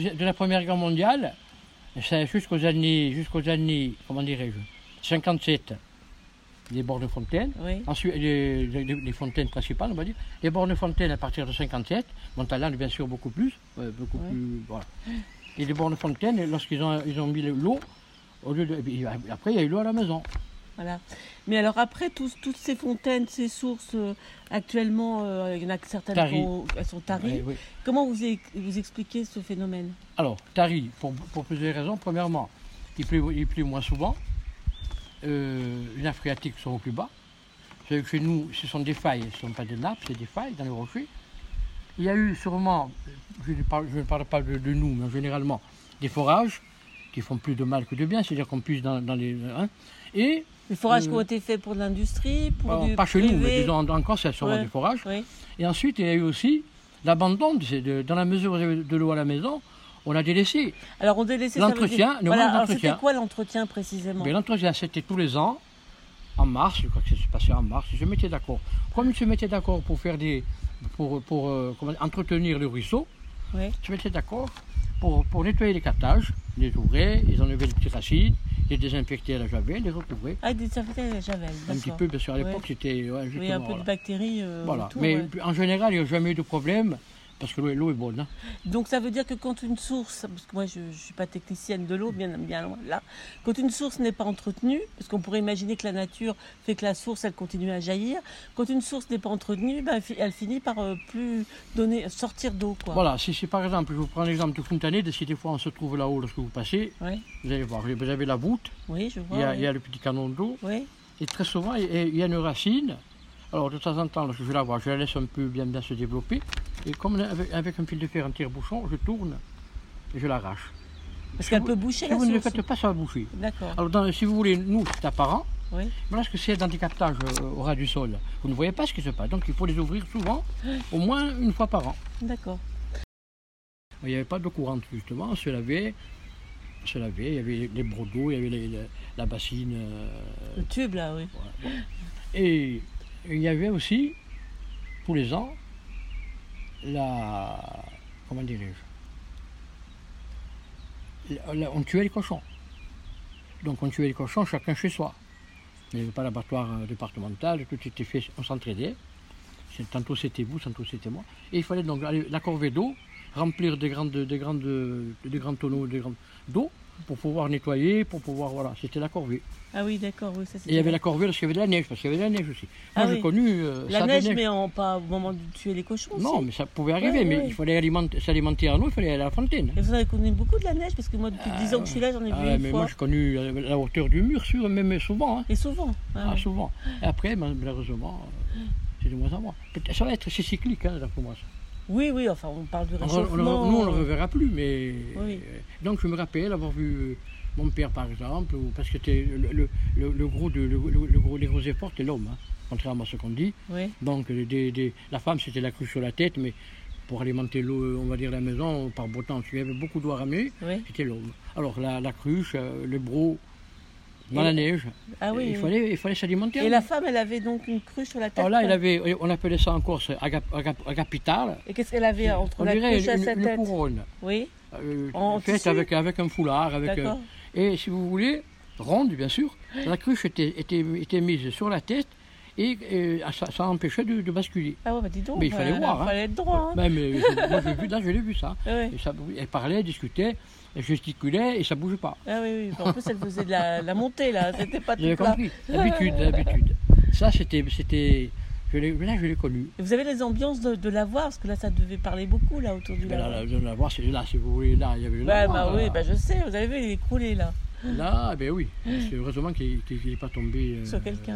De la Première Guerre mondiale, c'est jusqu'aux années, comment dirais-je, 57, les bornes fontaines. Oui. Ensuite, les fontaines principales, on va dire. Les bornes fontaines à partir de 57, Montaland bien sûr beaucoup plus, plus, voilà. Et les bornes fontaines, lorsqu'ils ont mis l'eau, après il y a eu l'eau à la maison. Voilà. Mais alors après, toutes ces fontaines, ces sources, actuellement, il y en a certaines elles sont taries. Oui. Comment vous expliquez ce phénomène? Alors, taries, pour plusieurs raisons. Premièrement, il pleut moins souvent. Les nappes phréatiques sont au plus bas. Chez nous, ce sont des failles, ce ne sont pas des nappes, c'est des failles dans les rochers. Il y a eu sûrement, je ne parle pas de nous, mais généralement, des forages qui font plus de mal que de bien, c'est-à-dire qu'on puise dans les... Hein, et les forages qui ont été faits pour l'industrie, pour du pas chez privé. nous, mais disons en Corse, il y a sûrement des forages. Oui. Et ensuite, il y a eu aussi l'abandon, dans la mesure où vous avez de l'eau à la maison, on a délaissé. Alors on délaissait l'entretien. Voilà, c'était quoi l'entretien précisément? L'entretien, c'était tous les ans, en mars, je crois que ça se passait en mars, je mettais d'accord. Comme ils se mettaient d'accord pour faire entretenir le ruisseau, oui. Je mettais d'accord pour nettoyer les captages, les ouvraient, ils enlevaient les petites racines, les désinfectaient à la javel, les recouvraient. Ah, désinfectaient à la javel, un petit peu, bien sûr, à l'époque, c'était... oui, un peu de bactéries voilà. autour, mais en général, il n'y a jamais eu de problème, parce que l'eau est bonne. Hein. Donc ça veut dire que quand une source, parce que moi je ne suis pas technicienne de l'eau, bien loin là, quand une source n'est pas entretenue, parce qu'on pourrait imaginer que la nature fait que la source elle continue à jaillir, quand une source n'est pas entretenue, elle finit par plus sortir d'eau. Voilà, si par exemple, je vous prends l'exemple de Fontanet, si des fois on se trouve là-haut lorsque vous passez, oui. Vous allez voir, vous avez la voûte, oui, je vois, il y a le petit canon d'eau, oui. Et très souvent il y a une racine. Alors de temps en temps, lorsque je vais la voir, je la laisse un peu bien se développer. Et comme avec un fil de fer en tire-bouchon, je tourne et je l'arrache. Parce qu'elle peut boucher la source. Si vous ne le faites pas, ça va boucher. D'accord. Alors si vous voulez, nous, c'est apparent. Oui. Mais lorsque c'est dans des captages au ras du sol, vous ne voyez pas ce qui se passe. Donc il faut les ouvrir souvent, au moins une fois par an. D'accord. Il n'y avait pas d'eau courante justement, on se lavait, il y avait les brodeaux, il y avait la bassine. Le tube là, oui. Voilà. Et il y avait aussi, tous les ans, comment dirais-je, on tuait les cochons. Donc on tuait les cochons chacun chez soi. Il n'y avait pas d'abattoir départemental, tout était fait, on s'entraidait. Tantôt c'était vous, tantôt c'était moi. Et il fallait donc aller la corvée d'eau, remplir des grands tonneaux d'eau pour pouvoir nettoyer, voilà, c'était la corvée. Ah oui, d'accord. Oui, et il y avait la corvée lorsqu'il y avait de la neige, parce qu'il y avait de la neige aussi. Moi, j'ai connu la neige, mais pas au moment de tuer les cochons. Non, aussi. Mais ça pouvait arriver, mais il fallait s'alimenter en eau, il fallait aller à la fontaine. Et vous avez connu beaucoup de la neige, parce que moi, depuis 10 ans que je suis là, j'en ai vu une fois. Moi, j'ai connu la hauteur du mur, même souvent. Hein. Et souvent. Souvent. Et après, malheureusement, c'est de moins en moins. Ça va être cyclique, hein, d'après moi. Ça. Oui, enfin, on parle du réchauffement. Nous, on ne le reverra plus, mais... Oui. Donc, je me rappelle avoir vu mon père, par exemple, parce que les gros efforts, c'était l'homme, hein, contrairement à ce qu'on dit. Oui. Donc, la femme, c'était la cruche sur la tête, mais pour alimenter l'eau, on va dire, la maison, par beau temps, il y avait beaucoup d'eau à ramener, c'était l'homme. Alors, la cruche, le bro, dans la neige, il fallait s'alimenter. Et la femme, elle avait donc une cruche sur la tête. Alors là, on appelait ça en Corse agapitale. Et qu'est-ce qu'elle avait entre la cruche et sa tête? Une couronne. Oui. Faite avec un foulard. Et si vous voulez, ronde bien sûr, la cruche était mise sur la tête et ça empêchait de basculer. Ah ouais, dis donc. Mais il fallait voir. Il fallait être droit. Hein. Mais moi, je l'ai vu ça. Oui. Elle parlait, discutait. Elle gesticulait et ça ne bougeait pas. Ah oui. En plus, elle faisait de la montée, là. C'était pas tout plat. J'avais compris. L'habitude. Ça, c'était... je l'ai connu. Et vous avez les ambiances de lavoir, parce que là, ça devait parler beaucoup, là, autour du lavoir. Le lavoir, c'est là, si vous voulez. Là, il y avait le lavoir. Oui, je sais. Vous avez vu, il est écroulé, là. Là, oui. C'est heureusement qu'il n'est pas tombé... sur quelqu'un,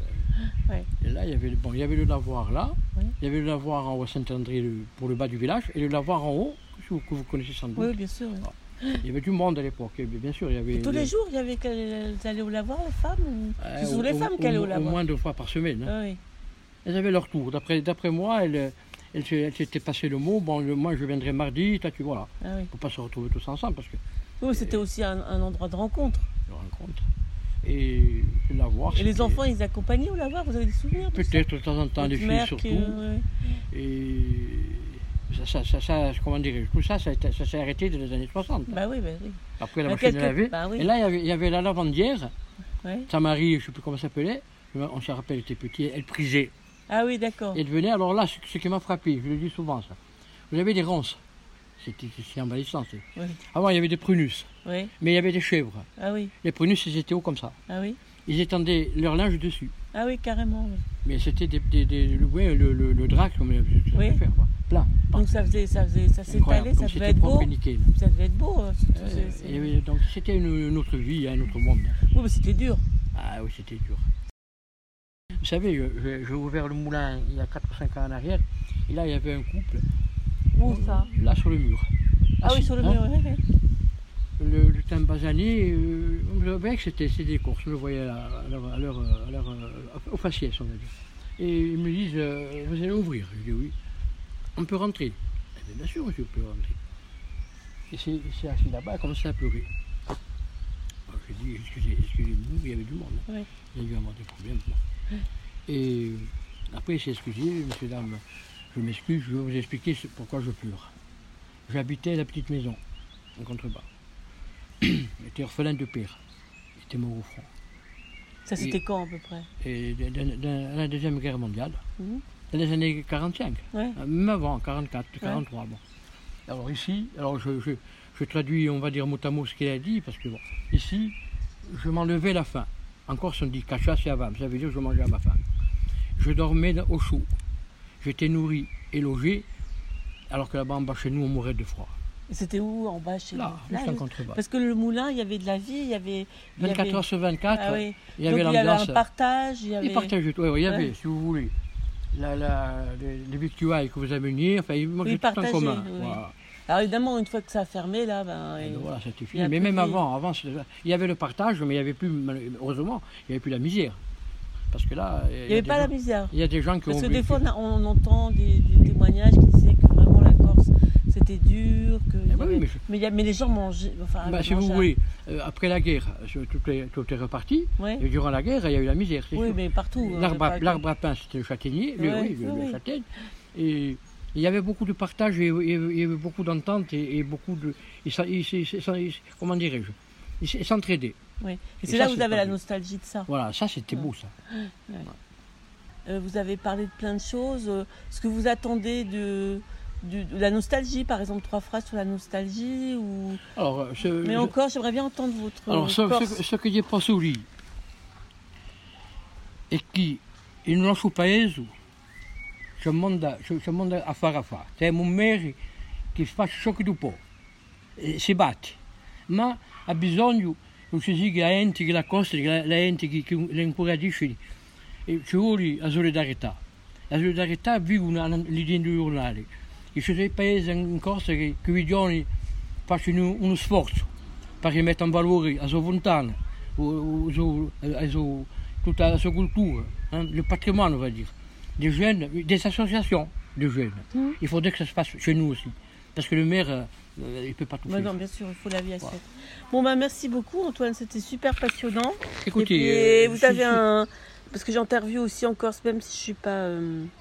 oui. Et là, il y avait le lavoir, là. Oui. Il y avait le lavoir en haut à Saint-André, pour le bas du village, et le lavoir en haut, que vous connaissez sans doute. Oui, bien sûr. Oui. Il y avait du monde à l'époque, bien sûr. Il y avait et tous les jours, il y avait qu'elles allaient au lavoir, les femmes c'est souvent les femmes qui allaient au lavoir. Au moins 2 fois par semaine. Hein. Oui. Elles avaient leur tour. D'après moi, elles s'étaient passé le mot, moi je viendrai mardi, toi tu vois. Ah oui. Pour pas se retrouver tous ensemble. Parce que, oui, c'était aussi un endroit de rencontre. Et le lavoir. Et les enfants, ils accompagnaient au lavoir, vous avez des souvenirs de ça? Peut-être de temps en temps, les filles surtout. Et Comment dirais-je, tout ça s'est arrêté dans les années 60. Bah oui. Après la machine à laver. Bah oui. Et là, il y avait la lavandière. Ouais. Sa Marie, je ne sais plus comment ça s'appelait, on se rappelle, elle était petite, elle prisait. Ah oui, d'accord. Elle venait, alors là, ce qui m'a frappé, je le dis souvent ça, vous avez des ronces, c'est envahissant. Oui. Avant, il y avait des prunus, Oui. mais il y avait des chèvres. Ah oui. Les prunus, ils étaient hauts comme ça. Ah oui. Ils étendaient leur linge dessus. Ah oui, carrément. Oui. Mais c'était le drap, comme ça Oui. faire, quoi. Plein. Donc ça s'étalait, ça devait être beau. Nickel. Ça devait être beau. Donc c'était une autre vie, un autre monde. Oui, mais c'était dur. Ah oui, c'était dur. Vous savez, j'ai ouvert le moulin il y a 4 ou 5 ans en arrière, et là il y avait un couple. Où ça? Là sur le mur. Ah oui, sur le mur, oui. Le temps basané, je voyais que c'était des courses, je le voyais au faciès, on va dire. Et ils me disent, vous allez ouvrir? Je dis oui. On peut rentrer? Eh bien, bien sûr, monsieur, on peut rentrer. Et c'est assis là-bas, elle commençait à pleurer. Alors, j'ai dit, excusez-nous, il y avait du monde. Oui. Il y a dû avoir des problèmes. Et après, il s'est excusé, monsieur, dame, je m'excuse, je vais vous expliquer pourquoi je pleure. J'habitais la petite maison, en contrebas. J'étais orphelin de père. J'étais mort au front. Ça, c'était quand, à peu près? Et dans la Deuxième Guerre mondiale, dans les années 45, Ouais. même avant, 44, 43. Bon. Alors ici, je traduis, on va dire mot à mot ce qu'il a dit, parce que bon, ici, je m'enlevais la faim. En Corse, on dit cacha siavam, ça veut dire que je mangeais à ma faim. Je dormais au chaud. J'étais nourri et logé, alors que là-bas, en bas chez nous, on mourait de froid. Et c'était où, en bas, chez Là, vous? juste en contrebas. Parce que le moulin, il y avait de la vie, il y avait... 24 heures sur 24, Ah oui. il y avait Donc, il y avait l'ambiance. un partage, il y avait... Il partageait tout, oui, il y avait, Ouais. si vous voulez, les victuailles que vous ameniez, enfin, ils mangeaient tout en partageaient, commun. oui. Voilà. Alors évidemment, une fois que ça a fermé, là, Et donc, voilà, c'était il y fini. a Mais plus même de- avant, il y avait le partage, mais il n'y avait plus, heureusement, il n'y avait plus la misère. Parce que là, il n'y avait pas la misère. il y a des gens qui Parce ont que des vécu. fois, on entend des témoignages qui disaient que vraiment la Corse, c'était dur, que... Eh ben oui, mais les gens mangeaient... Enfin, si vous voulez, après la guerre, tout est reparti. Ouais. Et durant la guerre, il y a eu la misère. C'est Oui, sûr. mais partout. L'arbre à pain, c'était le châtaignier, Ouais, le oui. châtaigne. Et il y avait beaucoup de partage, et il y avait beaucoup d'entente et beaucoup de. Comment dirais-je? Ils s'entraidaient. Oui. Et Et c'est ça, là où vous c'est avez pas la vu. nostalgie de ça. Voilà, ça c'était beau ça. Vous avez parlé de plein de choses. Ce que vous attendez de la nostalgie, par exemple, 3 phrases sur la nostalgie ou... Alors, Mais encore, j'aimerais bien entendre votre alors Corse. ce que j'ai pensé au lit, et qui, in nostro paese, c'è un mondo a fare. C'è un mare che fa ciò che tu puoi, si batte, ma ha bisogno, non si dice, la gente che la costa, la gente che la incoraggisce, e ci vuole la solidarietà. La solidarietà vive l'idea individuale. Ci sono dei paesi in Corsa che vedono facciano uno sforzo per rimettere in valore la sua fontana, toute la sua culture, le patrimoine, on va dire. Des jeunes, des associations de jeunes. Il faudrait que ça se fasse chez nous aussi. Parce que le maire, il ne peut pas tout faire. Non, bien sûr, il faut la vie à 7. Bon, merci beaucoup, Antoine, c'était super passionnant. Écoutez, Et puis, vous avez un... Parce que j'interviewe aussi en Corse, même si je ne suis pas